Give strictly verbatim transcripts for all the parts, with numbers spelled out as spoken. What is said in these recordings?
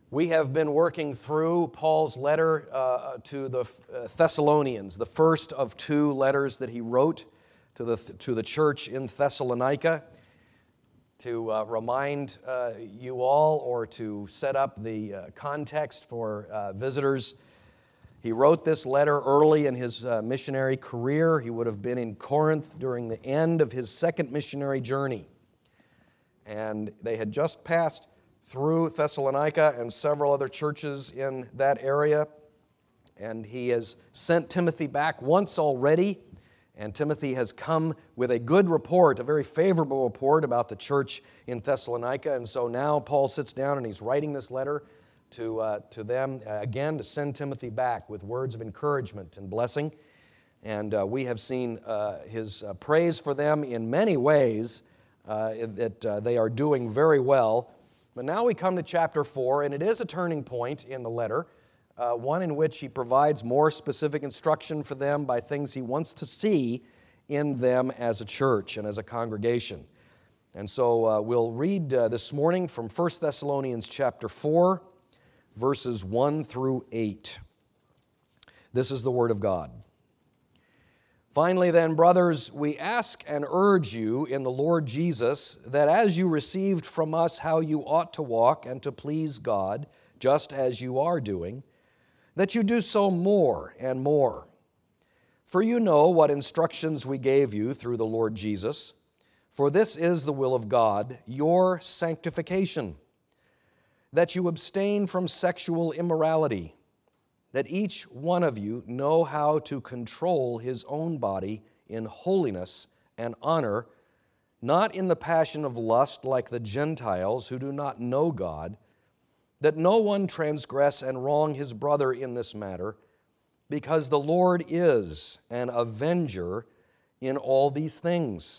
We have been working through Paul's letter uh, to the Thessalonians, the first of two letters that he wrote to the, to the church in Thessalonica, to uh, remind uh, you all or to set up the uh, context for uh, visitors. He wrote this letter early in his uh, missionary career. He would have been in Corinth during the end of his second missionary journey. And they had just passed through Thessalonica and several other churches in that area. And he has sent Timothy back once already. And Timothy has come with a good report, a very favorable report about the church in Thessalonica. And so now Paul sits down and he's writing this letter to, uh, to them, uh, again, to send Timothy back with words of encouragement and blessing. And uh, we have seen uh, his uh, praise for them in many ways, uh, that uh, they are doing very well. But now we come to chapter four, and it is a turning point in the letter, uh, one in which he provides more specific instruction for them by things he wants to see in them as a church and as a congregation. And so uh, we'll read uh, this morning from First Thessalonians chapter four, verses one through eight. This is the Word of God. Finally then, brothers, we ask and urge you in the Lord Jesus that as you received from us how you ought to walk and to please God, just as you are doing, that you do so more and more. For you know what instructions we gave you through the Lord Jesus. For this is the will of God, your sanctification, that you abstain from sexual immorality, that each one of you know how to control his own body in holiness and honor, not in the passion of lust like the Gentiles who do not know God, that no one transgress and wrong his brother in this matter, because the Lord is an avenger in all these things,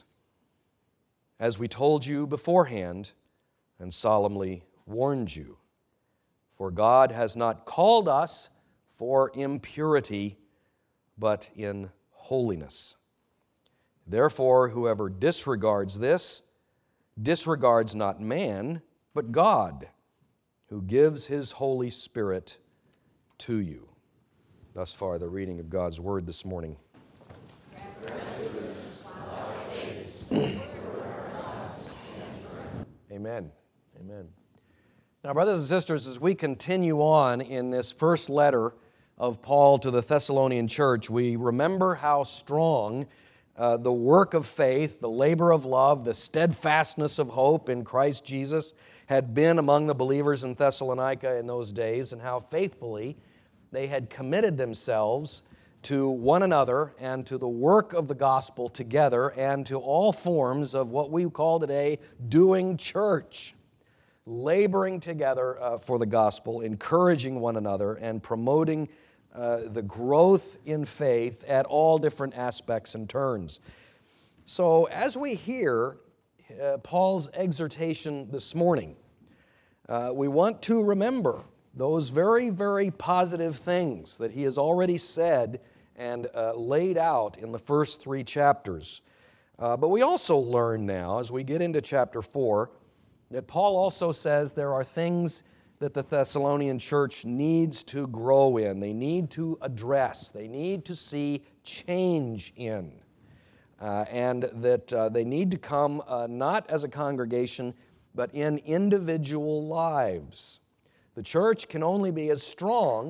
as we told you beforehand and solemnly warned you. For God has not called us for impurity, but in holiness. Therefore, whoever disregards this, disregards not man, but God, who gives His Holy Spirit to you. Thus far, the reading of God's Word this morning. Amen. Amen. Now, brothers and sisters, as we continue on in this first letter of Paul to the Thessalonian church, we remember how strong uh, the work of faith, the labor of love, the steadfastness of hope in Christ Jesus had been among the believers in Thessalonica in those days, and how faithfully they had committed themselves to one another and to the work of the gospel together and to all forms of what we call today doing church. Laboring together uh, for the gospel, encouraging one another, and promoting uh, the growth in faith at all different aspects and turns. So as we hear uh, Paul's exhortation this morning, uh, we want to remember those very, very positive things that he has already said and uh, laid out in the first three chapters. Uh, but we also learn now, as we get into chapter four, that Paul also says there are things that the Thessalonian church needs to grow in. They need to address. They need to see change in. Uh, and that uh, they need to come uh, not as a congregation, but in individual lives. The church can only be as strong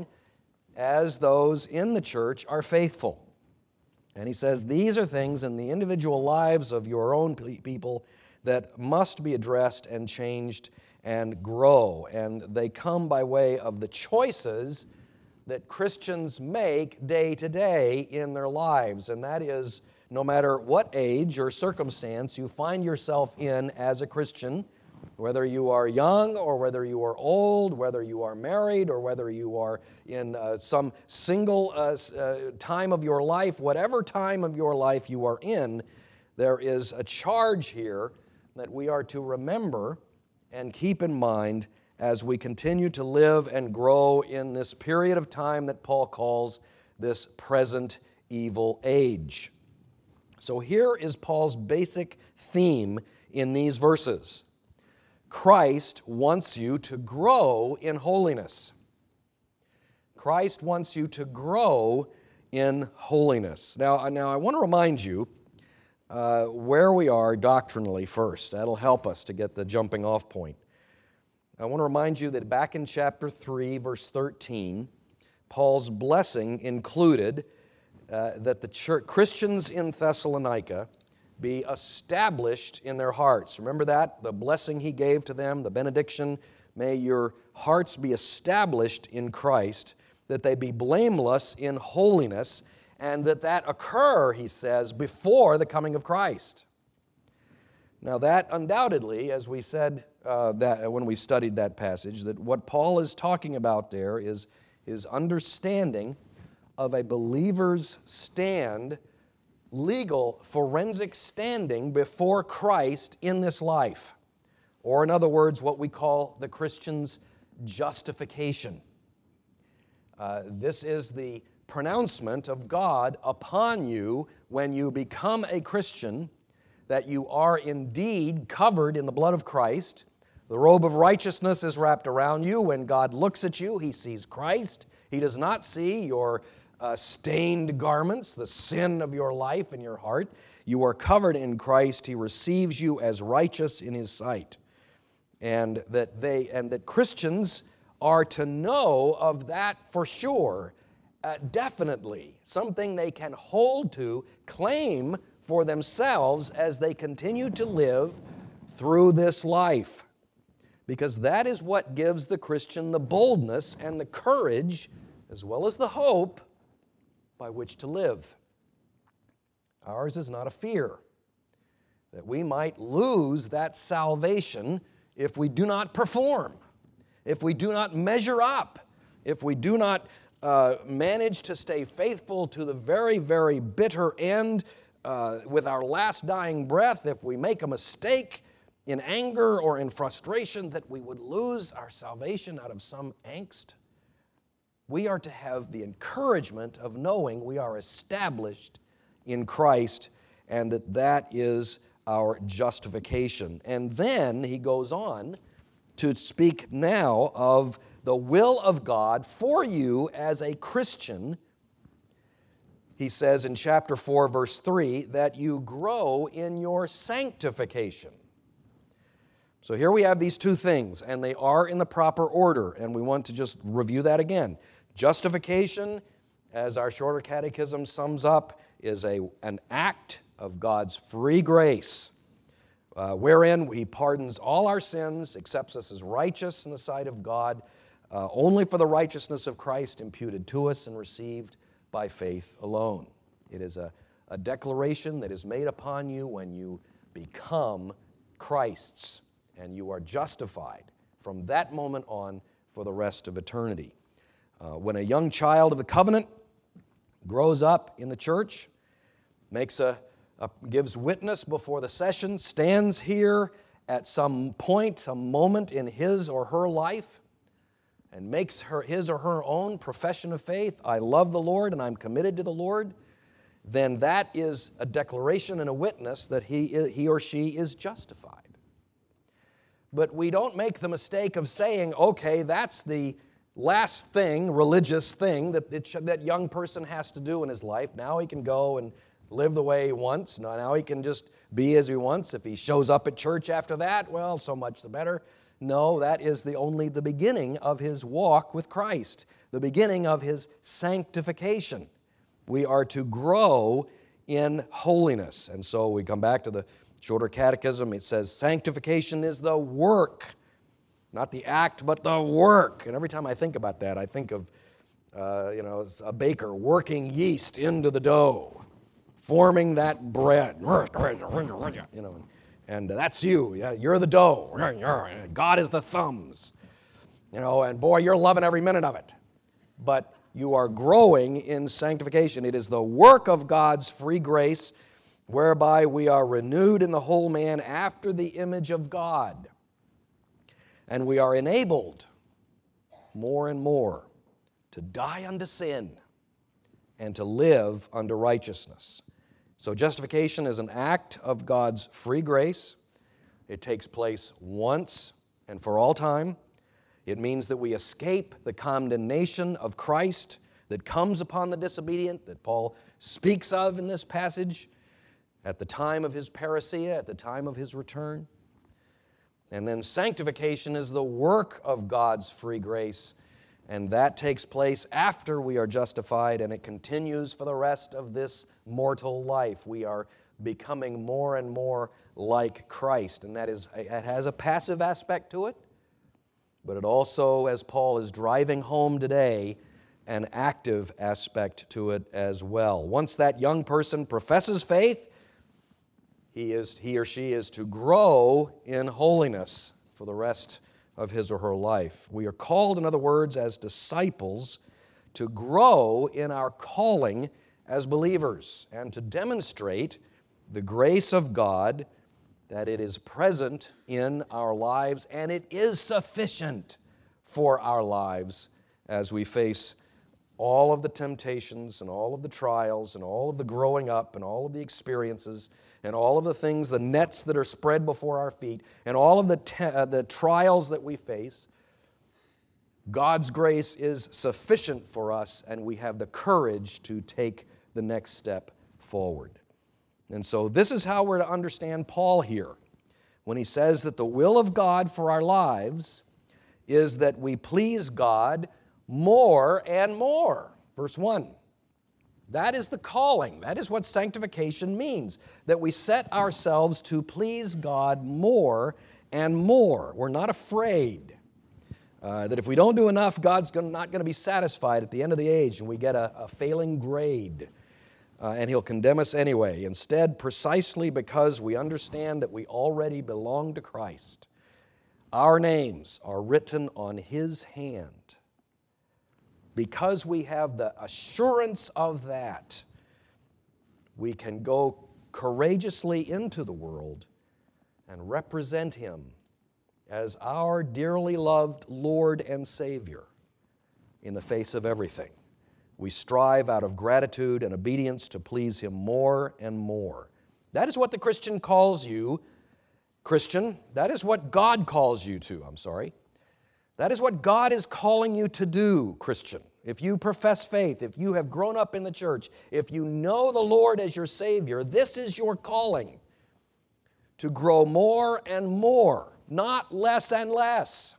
as those in the church are faithful. And he says these are things in the individual lives of your own people that must be addressed and changed and grow. And they come by way of the choices that Christians make day to day in their lives. And that is, no matter what age or circumstance you find yourself in as a Christian, whether you are young or whether you are old, whether you are married or whether you are in uh, some single uh, uh, time of your life, whatever time of your life you are in, there is a charge here that we are to remember and keep in mind as we continue to live and grow in this period of time that Paul calls this present evil age. So here is Paul's basic theme in these verses. Christ wants you to grow in holiness. Christ wants you to grow in holiness. Now, now I want to remind you uh, where we are doctrinally first. That'll help us to get the jumping off point. I want to remind you that back in chapter three, verse thirteen, Paul's blessing included uh, that the church, Christians in Thessalonica be established in their hearts. Remember that? The blessing he gave to them, the benediction, may your hearts be established in Christ, that they be blameless in holiness, and that that occur, he says, before the coming of Christ. Now that undoubtedly, as we said uh, that when we studied that passage, that what Paul is talking about there is his understanding of a believer's stand, legal, forensic standing before Christ in this life. Or in other words, what we call the Christian's justification. Uh, this is the pronouncement of God upon you when you become a Christian, that you are indeed covered in the blood of Christ. The robe of righteousness is wrapped around you. When God looks at you, He sees Christ. He does not see your uh, stained garments, the sin of your life and your heart. You are covered in Christ. He receives you as righteous in His sight. And that they and that Christians are to know of that for sure, uh, definitely, something they can hold to, claim for themselves as they continue to live through this life. Because that is what gives the Christian the boldness and the courage, as well as the hope, by which to live. Ours is not a fear that we might lose that salvation if we do not perform, if we do not measure up, if we do not uh, manage to stay faithful to the very, very bitter end uh, with our last dying breath, if we make a mistake in anger or in frustration, that we would lose our salvation out of some angst. We are to have the encouragement of knowing we are established in Christ and that that is our justification. And then he goes on to speak now of the will of God for you as a Christian. He says in chapter four, verse three, that you grow in your sanctification. So here we have these two things, and they are in the proper order, and we want to just review that again. Justification, as our shorter catechism sums up, is a, an act of God's free grace, uh, wherein He pardons all our sins, accepts us as righteous in the sight of God, uh, only for the righteousness of Christ imputed to us and received by faith alone. It is a, a declaration that is made upon you when you become Christ's, and you are justified from that moment on for the rest of eternity. Uh, when a young child of the covenant grows up in the church, makes a, a gives witness before the session, stands here at some point, some moment in his or her life, and makes her his or her own profession of faith, I love the Lord and I'm committed to the Lord, then that is a declaration and a witness that he, he or she is justified. But we don't make the mistake of saying, okay, that's the last thing, religious thing, that it should, that young person has to do in his life. Now he can go and live the way he wants. Now he can just be as he wants. If he shows up at church after that, well, so much the better. No, that is the only the beginning of his walk with Christ, the beginning of his sanctification. We are to grow in holiness. And so we come back to the shorter catechism. It says sanctification is the work, not the act, but the work. And every time I think about that, I think of, uh, you know, a baker working yeast into the dough, forming that bread. You know, and that's you. Yeah, you're the dough. God is the thumbs. You know, and boy, you're loving every minute of it. But you are growing in sanctification. It is the work of God's free grace, whereby we are renewed in the whole man after the image of God. And we are enabled more and more to die unto sin and to live unto righteousness. So justification is an act of God's free grace. It takes place once and for all time. It means that we escape the condemnation of Christ that comes upon the disobedient, that Paul speaks of in this passage at the time of his parousia, at the time of his return. And then sanctification is the work of God's free grace, and that takes place after we are justified, and it continues for the rest of this mortal life. We are becoming more and more like Christ, and that is, it has a passive aspect to it, but it also, as Paul is driving home today, an active aspect to it as well. Once that young person professes faith, he is he or she is to grow in holiness for the rest of his or her life. We are called, in other words, as disciples, to grow in our calling as believers and to demonstrate the grace of God, that it is present in our lives, and it is sufficient for our lives as we face all of the temptations and all of the trials and all of the growing up and all of the experiences and all of the things, the nets that are spread before our feet and all of the, te- uh, the trials that we face. God's grace is sufficient for us, and we have the courage to take the next step forward. And so this is how we're to understand Paul here when he says that the will of God for our lives is that we please God more and more. Verse one. That is the calling. That is what sanctification means, that we set ourselves to please God more and more. We're not afraid uh, that if we don't do enough, God's gonna, not going to be satisfied at the end of the age and we get a, a failing grade. Uh, and He'll condemn us anyway. Instead, precisely because we understand that we already belong to Christ, our names are written on His hand. Because we have the assurance of that, we can go courageously into the world and represent Him as our dearly loved Lord and Savior in the face of everything. We strive out of gratitude and obedience to please Him more and more. That is what the Christian calls you, Christian. That is what God calls you to, I'm sorry. That is what God is calling you to do, Christian. If you profess faith, if you have grown up in the church, if you know the Lord as your Savior, this is your calling, to grow more and more, not less and less.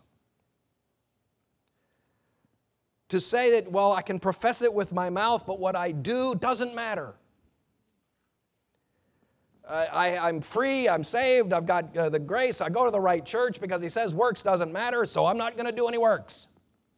To say that, well, I can profess it with my mouth, but what I do doesn't matter. I, I'm free, I'm saved, I've got uh, the grace, I go to the right church because He says works doesn't matter, so I'm not going to do any works.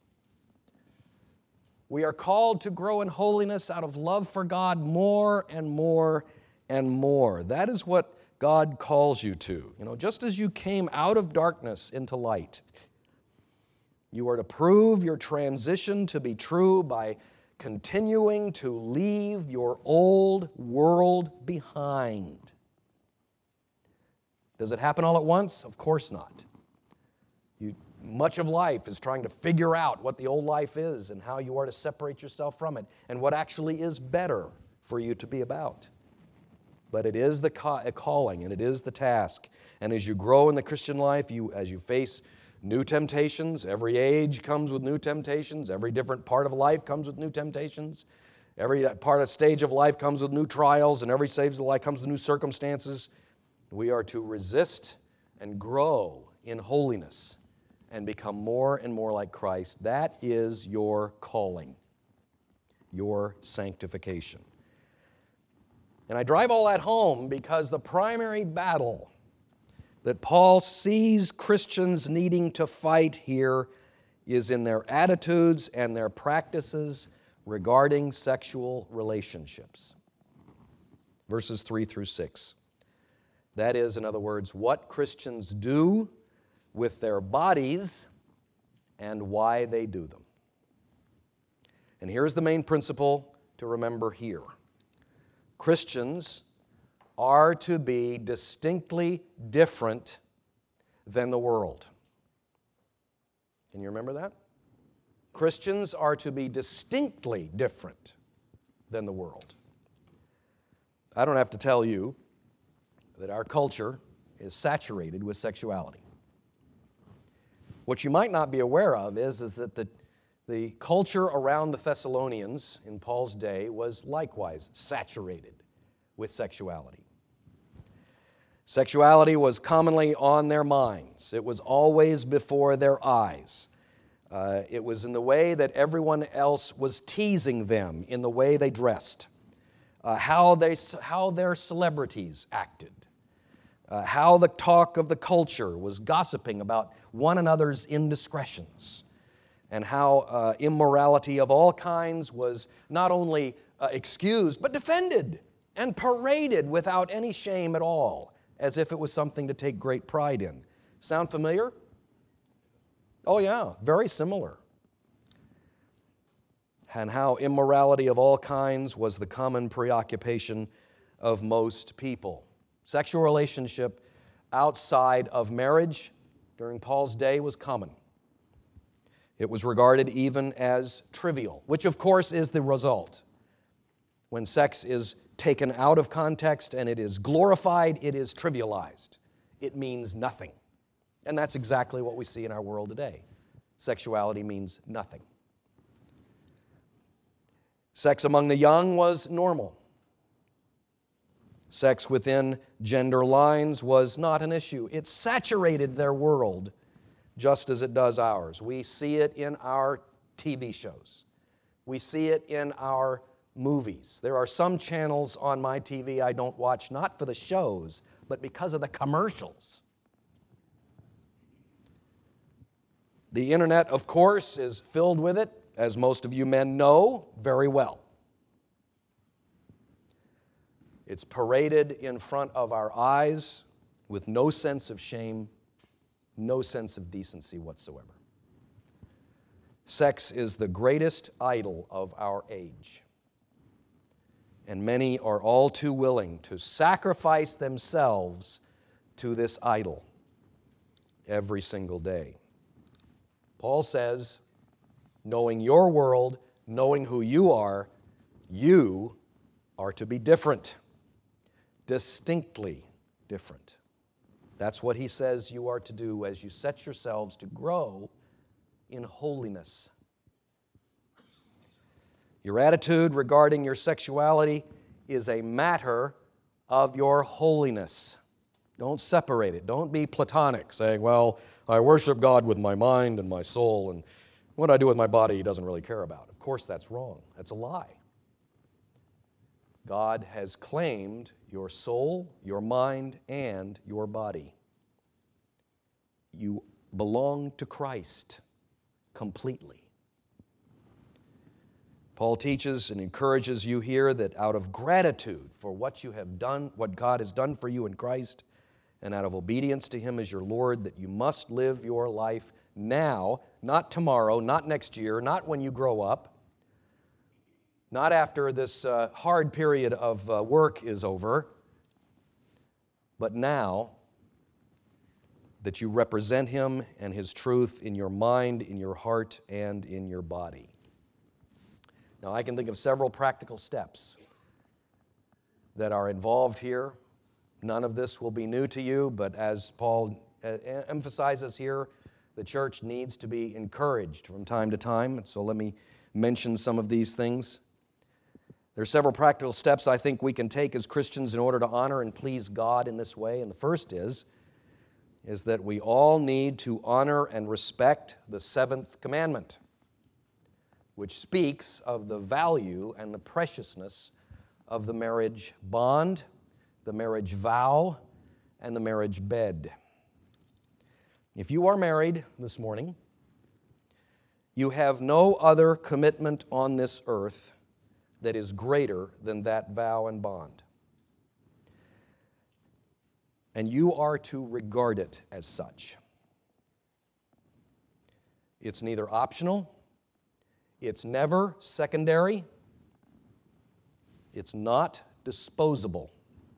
We are called to grow in holiness out of love for God more and more and more. That is what God calls you to. You know, just as you came out of darkness into light, you are to prove your transition to be true by continuing to leave your old world behind. Does it happen all at once? Of course not. You, much of life is trying to figure out what the old life is and how you are to separate yourself from it and what actually is better for you to be about. But it is the calling and it is the task. And as you grow in the Christian life, you as you face new temptations, every age comes with new temptations, every different part of life comes with new temptations, every part of stage of life comes with new trials, and every stage of life comes with new circumstances. We are to resist and grow in holiness and become more and more like Christ. That is your calling, your sanctification. And I drive all that home because the primary battle that Paul sees Christians needing to fight here is in their attitudes and their practices regarding sexual relationships. Verses three through six. That is, in other words, what Christians do with their bodies and why they do them. And here's the main principle to remember here. Christians are to be distinctly different than the world. Can you remember that? Christians are to be distinctly different than the world. I don't have to tell you that our culture is saturated with sexuality. What you might not be aware of is, is that the, the culture around the Thessalonians in Paul's day was likewise saturated with sexuality. Sexuality was commonly on their minds. It was always before their eyes. Uh, it was in the way that everyone else was teasing them, in the way they dressed, uh, how they, how their celebrities acted, uh, how the talk of the culture was gossiping about one another's indiscretions, and how uh, immorality of all kinds was not only uh, excused, but defended and paraded without any shame at all, as if it was something to take great pride in. Sound familiar? Oh yeah, very similar. And how immorality of all kinds was the common preoccupation of most people. Sexual relationship outside of marriage during Paul's day was common. It was regarded even as trivial, which of course is the result. When sex is taken out of context and it is glorified, it is trivialized. It means nothing. And that's exactly what we see in our world today. Sexuality means nothing. Sex among the young was normal. Sex within gender lines was not an issue. It saturated their world just as it does ours. We see it in our T V shows. We see it in our movies. There are some channels on my T V I don't watch, not for the shows, but because of the commercials. The internet, of course, is filled with it, as most of you men know very well. It's paraded in front of our eyes with no sense of shame, no sense of decency whatsoever. Sex is the greatest idol of our age. And many are all too willing to sacrifice themselves to this idol every single day. Paul says, knowing your world, knowing who you are, you are to be different, distinctly different. That's what he says you are to do as you set yourselves to grow in holiness. Your attitude regarding your sexuality is a matter of your holiness. Don't separate it. Don't be Platonic, saying, well, I worship God with my mind and my soul, and what I do with my body he doesn't really care about. Of course, that's wrong. That's a lie. God has claimed your soul, your mind, and your body. You belong to Christ completely. Paul teaches and encourages you here that out of gratitude for what you have done, what God has done for you in Christ, and out of obedience to Him as your Lord, that you must live your life now, not tomorrow, not next year, not when you grow up, not after this uh, hard period of uh, work is over, but now that you represent Him and His truth in your mind, in your heart, and in your body. Now, I can think of several practical steps that are involved here. None of this will be new to you, but as Paul emphasizes here, the church needs to be encouraged from time to time. So let me mention some of these things. There are several practical steps I think we can take as Christians in order to honor and please God in this way. And the first is, is that we all need to honor and respect the seventh commandment, which speaks of the value and the preciousness of the marriage bond, the marriage vow, and the marriage bed. If you are married this morning, you have no other commitment on this earth that is greater than that vow and bond. And you are to regard it as such. It's neither optional, it's never secondary, it's not disposable.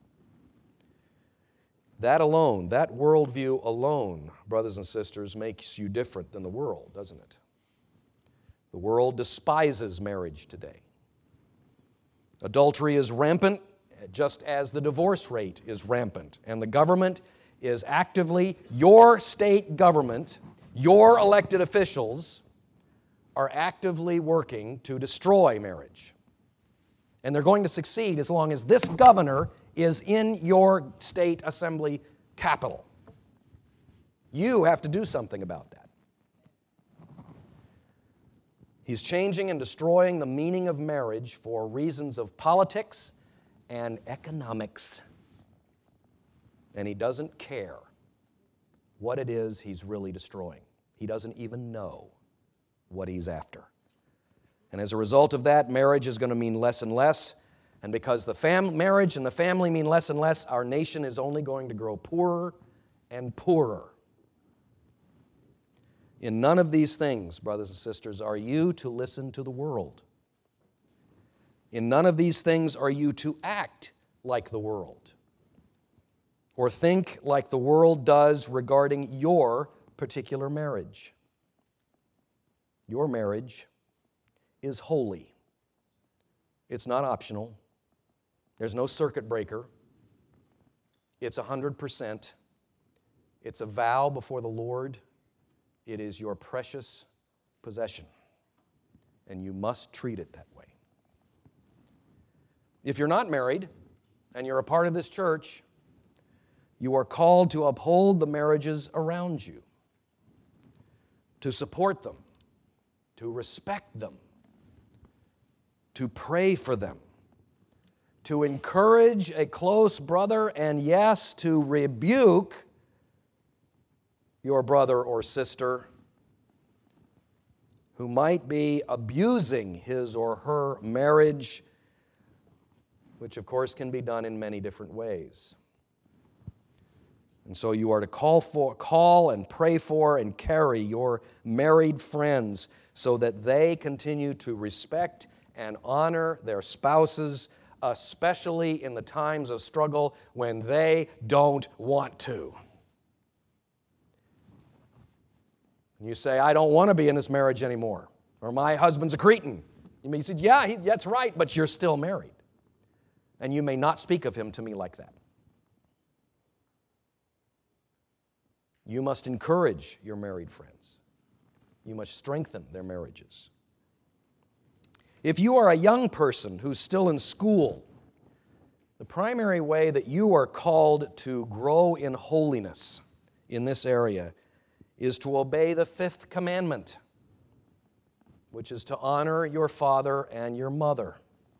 That alone, that worldview alone, brothers and sisters, makes you different than the world, doesn't it? The world despises marriage today. Adultery is rampant, just as the divorce rate is rampant. And the government is actively, your state government Your elected officials are actively working to destroy marriage. And they're going to succeed as long as this governor is in your state assembly capital. You have to do something about that. He's changing and destroying the meaning of marriage for reasons of politics and economics. And he doesn't care what it is he's really destroying. He doesn't even know what he's after. And as a result of that, marriage is going to mean less and less. And because the fam- marriage and the family mean less and less, our nation is only going to grow poorer and poorer. In none of these things, brothers and sisters, are you to listen to the world. In none of these things are you to act like the world or think like the world does regarding your particular marriage. Your marriage is holy. It's not optional. There's no circuit breaker. It's one hundred percent. It's a vow before the Lord. It is your precious possession, and you must treat it that way. If you're not married and you're a part of this church, you are called to uphold the marriages around you, to support them, to respect them, to pray for them, to encourage a close brother, and yes, to rebuke your brother or sister who might be abusing his or her marriage, which of course can be done in many different ways. And so you are to call for, call and pray for and carry your married friends so that they continue to respect and honor their spouses, especially in the times of struggle when they don't want to. And you say, I don't want to be in this marriage anymore, or my husband's a cretin. You may say, yeah, he, that's right, but you're still married. And you may not speak of him to me like that. You must encourage your married friends. You must strengthen their marriages. If you are a young person who's still in school, the primary way that you are called to grow in holiness in this area is to obey the fifth commandment, which is to honor your father and your mother,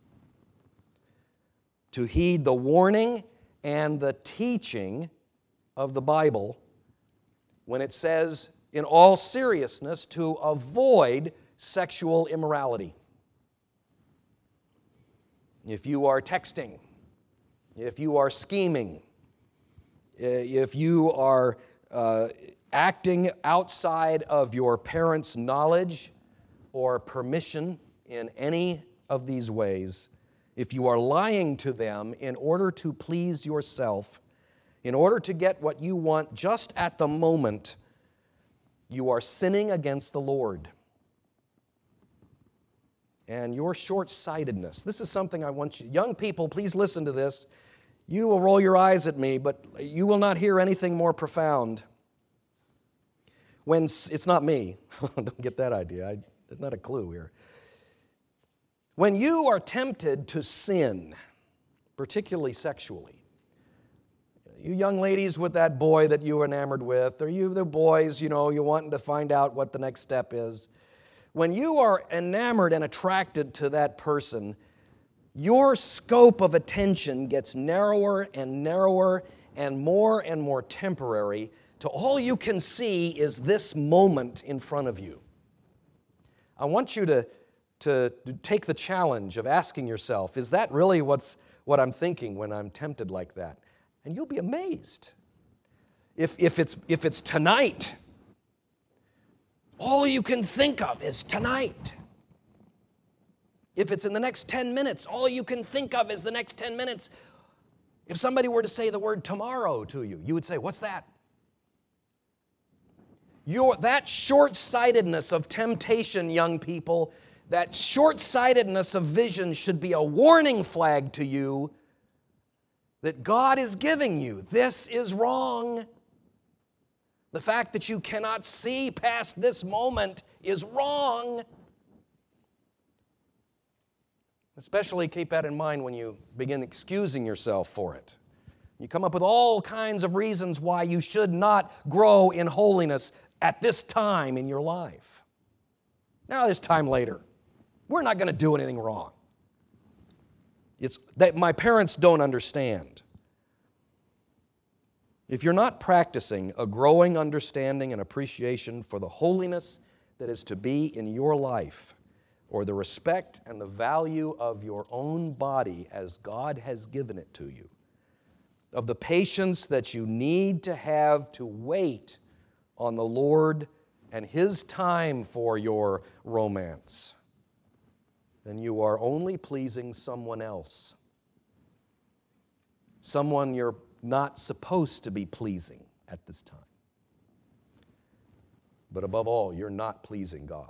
to heed the warning and the teaching of the Bible when it says, in all seriousness, to avoid sexual immorality. If you are texting, if you are scheming, if you are uh, acting outside of your parents' knowledge or permission in any of these ways, if you are lying to them in order to please yourself, in order to get what you want just at the moment, you are sinning against the Lord. And your short-sightedness, this is something I want you, young people, please listen to this. You will roll your eyes at me, but you will not hear anything more profound. When, it's not me. Don't get that idea. I, there's not a clue here. When you are tempted to sin, particularly sexually, you young ladies with that boy that you were enamored with, or you the boys, you know, you're wanting to find out what the next step is. When you are enamored and attracted to that person, your scope of attention gets narrower and narrower and more and more temporary, to all you can see is this moment in front of you. I want you to, to, to take the challenge of asking yourself, is that really what's, what I'm thinking when I'm tempted like that? And you'll be amazed. If, if, it's, if it's tonight, all you can think of is tonight. If it's in the next ten minutes, all you can think of is the next ten minutes. If somebody were to say the word tomorrow to you, you would say, what's that? Your, that short-sightedness of temptation, young people, that short-sightedness of vision should be a warning flag to you that God is giving you. This is wrong. The fact that you cannot see past this moment is wrong. Especially keep that in mind when you begin excusing yourself for it. You come up with all kinds of reasons why you should not grow in holiness at this time in your life. Now, this time later, we're not going to do anything wrong. It's that my parents don't understand. If you're not practicing a growing understanding and appreciation for the holiness that is to be in your life, or the respect and the value of your own body as God has given it to you, of the patience that you need to have to wait on the Lord and His time for your romance, then you are only pleasing someone else. Someone you're not supposed to be pleasing at this time. But above all, you're not pleasing God.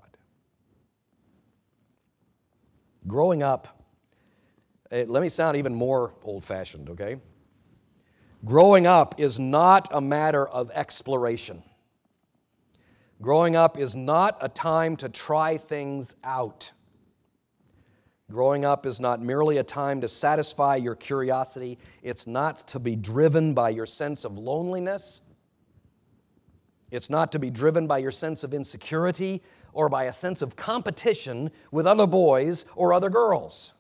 Growing up, eh, let me sound even more old-fashioned, okay? Growing up is not a matter of exploration. Growing up is not a time to try things out. Growing up is not merely a time to satisfy your curiosity. It's not to be driven by your sense of loneliness. It's not to be driven by your sense of insecurity or by a sense of competition with other boys or other girls.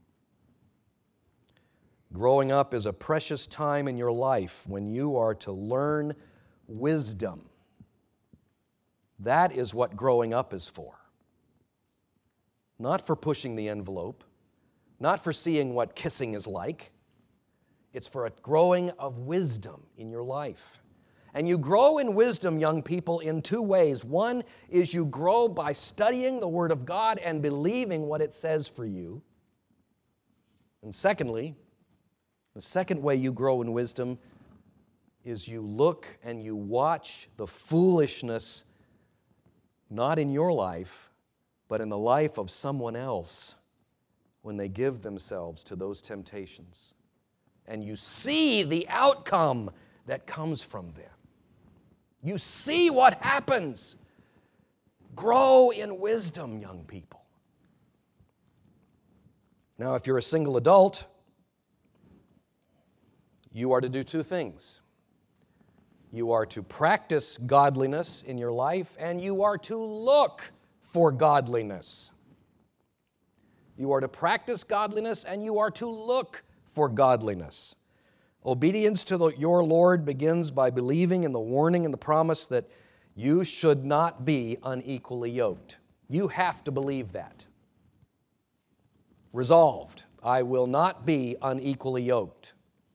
Growing up is a precious time in your life when you are to learn wisdom. That is what growing up is for. Not for pushing the envelope, not for seeing what kissing is like. It's for a growing of wisdom in your life. And you grow in wisdom, young people, in two ways. One is you grow by studying the Word of God and believing what it says for you. And secondly, the second way you grow in wisdom is you look and you watch the foolishness, not in your life, but in the life of someone else when they give themselves to those temptations. And you see the outcome that comes from them. You see what happens. Grow in wisdom, young people. Now, if you're a single adult, you are to do two things. You are to practice godliness in your life, and you are to look for godliness. You are to practice godliness, and you are to look for godliness. Obedience to the, your Lord begins by believing in the warning and the promise that you should not be unequally yoked. You have to believe that. Resolved, I will not be unequally yoked.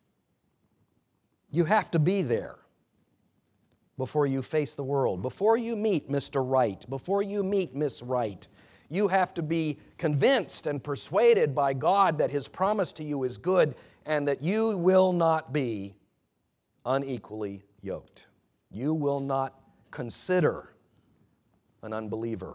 You have to be there before you face the world, before you meet Mister Right, before you meet Miss Right. You have to be convinced and persuaded by God that His promise to you is good and that you will not be unequally yoked. You will not consider an unbeliever.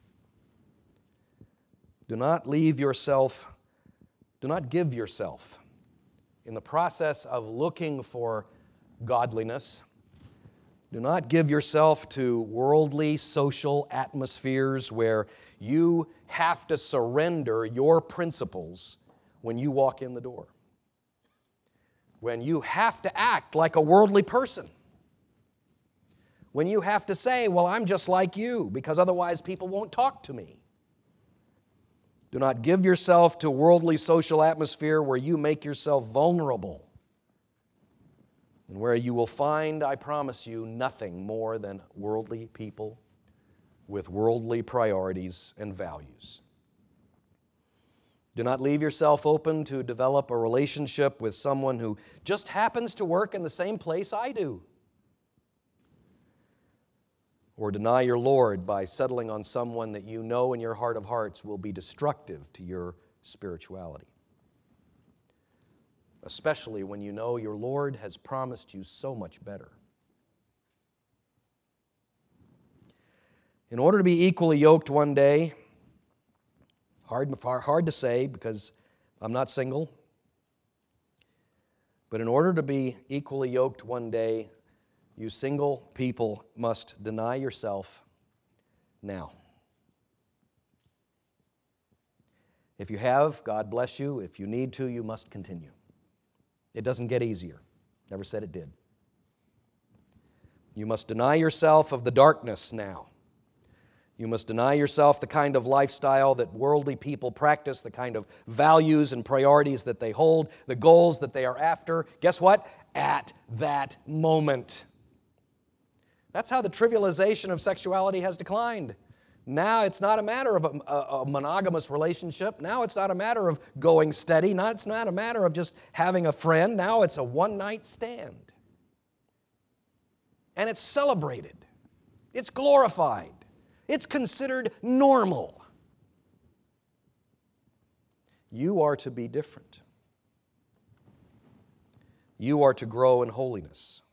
Do not leave yourself, do not give yourself in the process of looking for godliness. Do not give yourself to worldly social atmospheres where you have to surrender your principles when you walk in the door. When you have to act like a worldly person. When you have to say, well, I'm just like you, because otherwise people won't talk to me. Do not give yourself to worldly social atmosphere where you make yourself vulnerable and where you will find, I promise you, nothing more than worldly people with worldly priorities and values. Do not leave yourself open to develop a relationship with someone who just happens to work in the same place I do. Or deny your Lord by settling on someone that you know in your heart of hearts will be destructive to your spirituality. Especially when you know your Lord has promised you so much better. In order to be equally yoked one day, hard, hard to say because I'm not single, but in order to be equally yoked one day, You single people must deny yourself now. If you have, God bless you. If you need to, you must continue. It doesn't get easier. Never said it did. You must deny yourself of the darkness now. You must deny yourself the kind of lifestyle that worldly people practice, the kind of values and priorities that they hold, the goals that they are after. Guess what? At that moment. That's how the trivialization of sexuality has declined. Now it's not a matter of a, a, a monogamous relationship. Now it's not a matter of going steady. Now it's not a matter of just having a friend. Now it's a one-night stand. And it's celebrated. It's glorified. It's considered normal. You are to be different. You are to grow in holiness.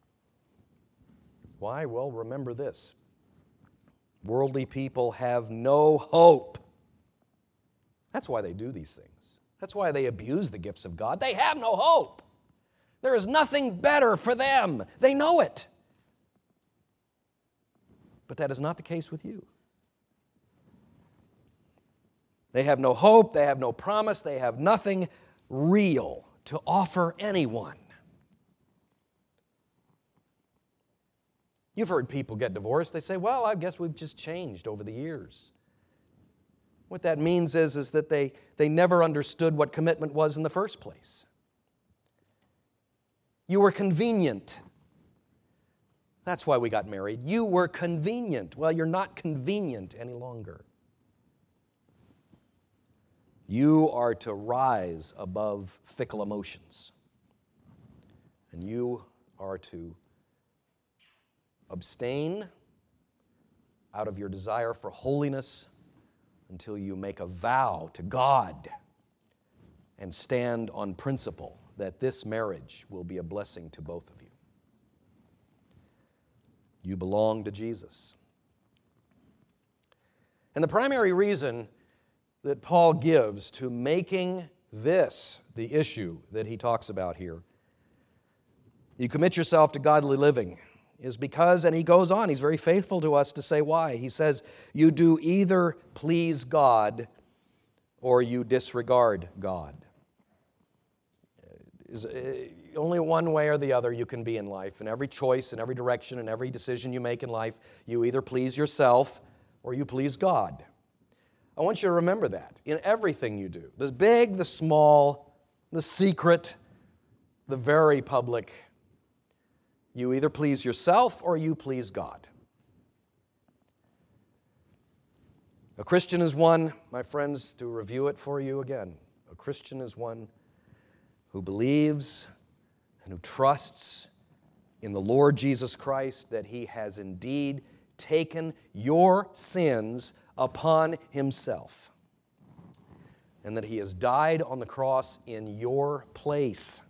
Why? Well, remember this. Worldly people have no hope. That's why they do these things. That's why they abuse the gifts of God. They have no hope. There is nothing better for them. They know it. But that is not the case with you. They have no hope, they have no promise, they have nothing real to offer anyone. You've heard people get divorced. They say, well, I guess we've just changed over the years. What that means is, is that they, they never understood what commitment was in the first place. You were convenient. That's why we got married. You were convenient. Well, you're not convenient any longer. You are to rise above fickle emotions. And you are to abstain out of your desire for holiness until you make a vow to God and stand on principle that this marriage will be a blessing to both of you. You belong to Jesus. And the primary reason that Paul gives to making this the issue that he talks about here, you commit yourself to godly living, is because, and he goes on, he's very faithful to us to say why. He says, you do either please God or you disregard God. Is only one way or the other you can be in life. In every choice, in every direction, in every decision you make in life, you either please yourself or you please God. I want you to remember that in everything you do. The big, the small, the secret, the very public. You either please yourself or you please God. A Christian is one, my friends, to review it for you again, a Christian is one who believes and who trusts in the Lord Jesus Christ that He has indeed taken your sins upon Himself and that He has died on the cross in your place.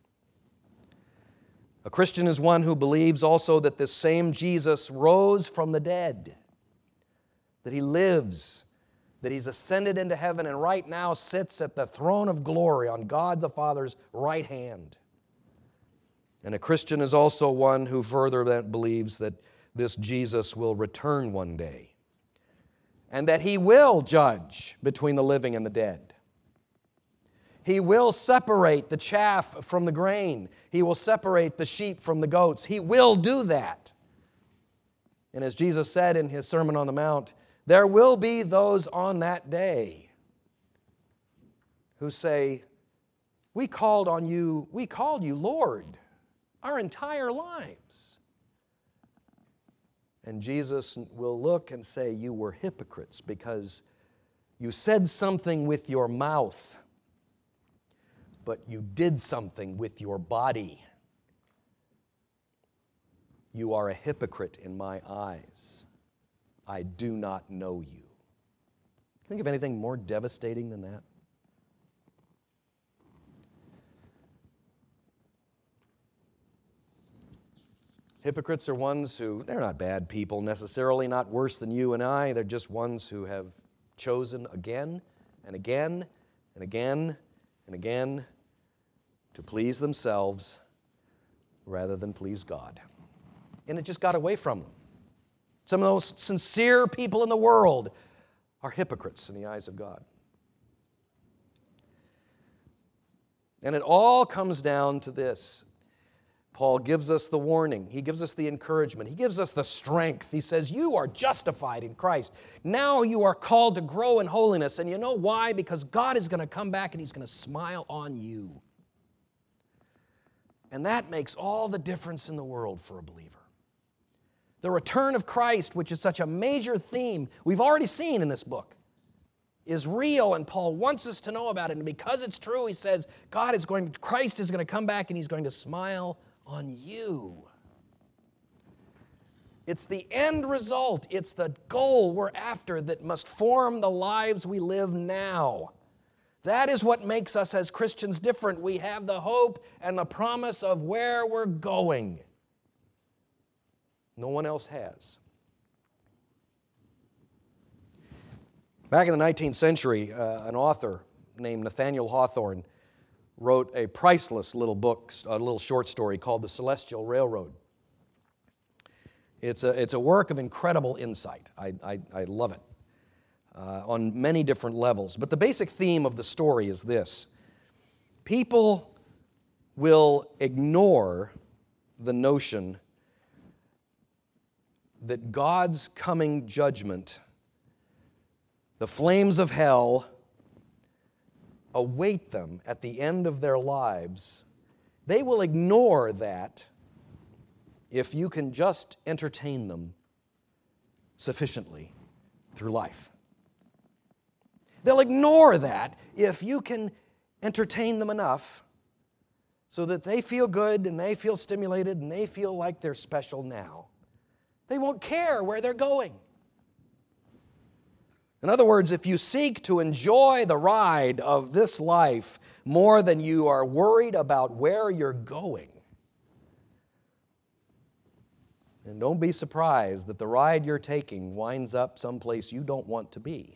A Christian is one who believes also that this same Jesus rose from the dead, that He lives, that He's ascended into heaven and right now sits at the throne of glory on God the Father's right hand. And a Christian is also one who further believes that this Jesus will return one day and that He will judge between the living and the dead. He will separate the chaff from the grain. He will separate the sheep from the goats. He will do that. And as Jesus said in His Sermon on the Mount, there will be those on that day who say, we called on you, we called you Lord our entire lives. And Jesus will look and say, you were hypocrites because you said something with your mouth, but you did something with your body. You are a hypocrite in my eyes. I do not know you. Think of anything more devastating than that? Hypocrites are ones who, they're not bad people necessarily, not worse than you and I. They're just ones who have chosen again and again and again and again to please themselves rather than please God. and it just got away from them. Some of the most sincere people in the world are hypocrites in the eyes of God. And it all comes down to this. Paul gives us the warning. He gives us the encouragement. He gives us the strength. He says, you are justified in Christ. Now you are called to grow in holiness. And you know why? Because God is going to come back and He's going to smile on you. And that makes all the difference in the world for a believer. The return of Christ, which is such a major theme we've already seen in this book, is real, and Paul wants us to know about it. And because it's true, he says, God is going, Christ is going to come back and He's going to smile on you. It's the end result. It's the goal we're after that must form the lives we live now. That is what makes us as Christians different. We have the hope and the promise of where we're going. No one else has. Back in the nineteenth century, uh, an author named Nathaniel Hawthorne wrote a priceless little book, a little short story called The Celestial Railroad. It's a, it's a work of incredible insight. I, I, I love it uh, on many different levels. But the basic theme of the story is this. People will ignore the notion that God's coming judgment, the flames of hell, await them at the end of their lives. They will ignore that if you can just entertain them sufficiently through life. They'll ignore that if you can entertain them enough so that they feel good and they feel stimulated and they feel like they're special now. They won't care where they're going. In other words, if you seek to enjoy the ride of this life more than you are worried about where you're going, then don't be surprised that the ride you're taking winds up someplace you don't want to be.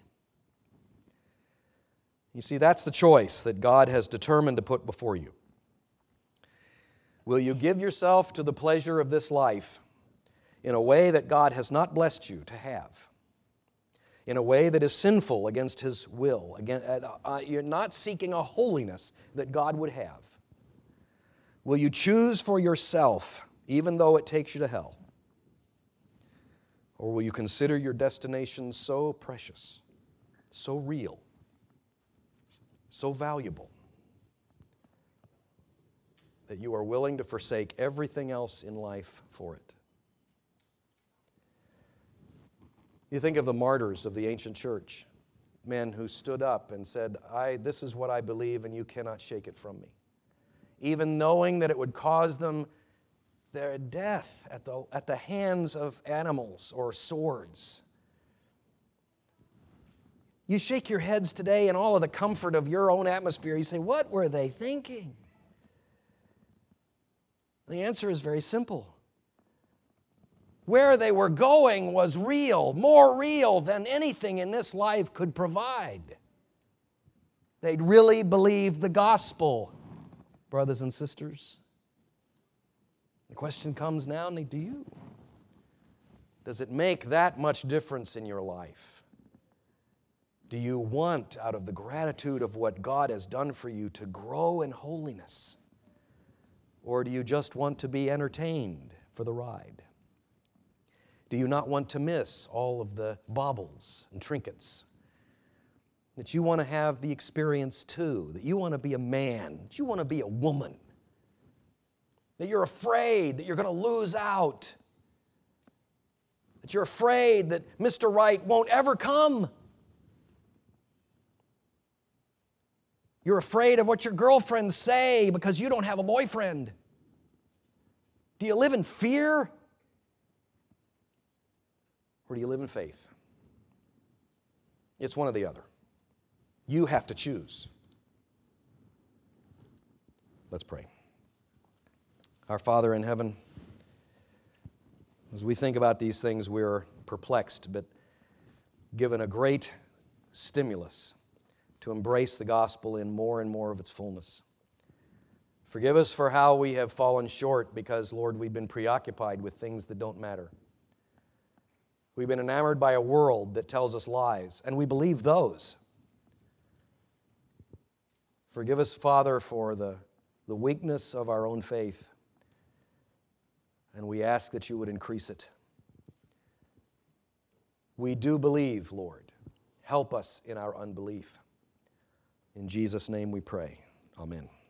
You see, that's the choice that God has determined to put before you. Will you give yourself to the pleasure of this life in a way that God has not blessed you to have? In a way that is sinful against His will. Again, uh, you're not seeking a holiness that God would have. Will you choose for yourself, even though it takes you to hell? Or will you consider your destination so precious, so real, so valuable, that you are willing to forsake everything else in life for it? You think of the martyrs of the ancient church, men who stood up and said, I, this is what I believe and you cannot shake it from me. Even knowing that it would cause them their death at the, at the hands of animals or swords. You shake your heads today in all of the comfort of your own atmosphere. You say, what were they thinking? The answer is very simple. Where they were going was real, more real than anything in this life could provide. They'd really believed the gospel, brothers and sisters. The question comes now, do you? Does it make that much difference in your life? Do you want, out of the gratitude of what God has done for you, to grow in holiness? Or do you just want to be entertained for the ride? Do you not want to miss all of the baubles and trinkets? That you want to have the experience too, that you want to be a man, that you want to be a woman, that you're afraid that you're going to lose out, that you're afraid that Mister Right won't ever come. You're afraid of what your girlfriends say because you don't have a boyfriend. Do you live in fear? Or do you live in faith? It's one or the other. You have to choose. Let's pray. Our Father in heaven, as we think about these things, we're perplexed, but given a great stimulus to embrace the gospel in more and more of its fullness. Forgive us for how we have fallen short because, Lord, we've been preoccupied with things that don't matter. We've been enamored by a world that tells us lies, and we believe those. Forgive us, Father, for the, the weakness of our own faith, and we ask that you would increase it. We do believe, Lord. Help us in our unbelief. In Jesus' name we pray. Amen.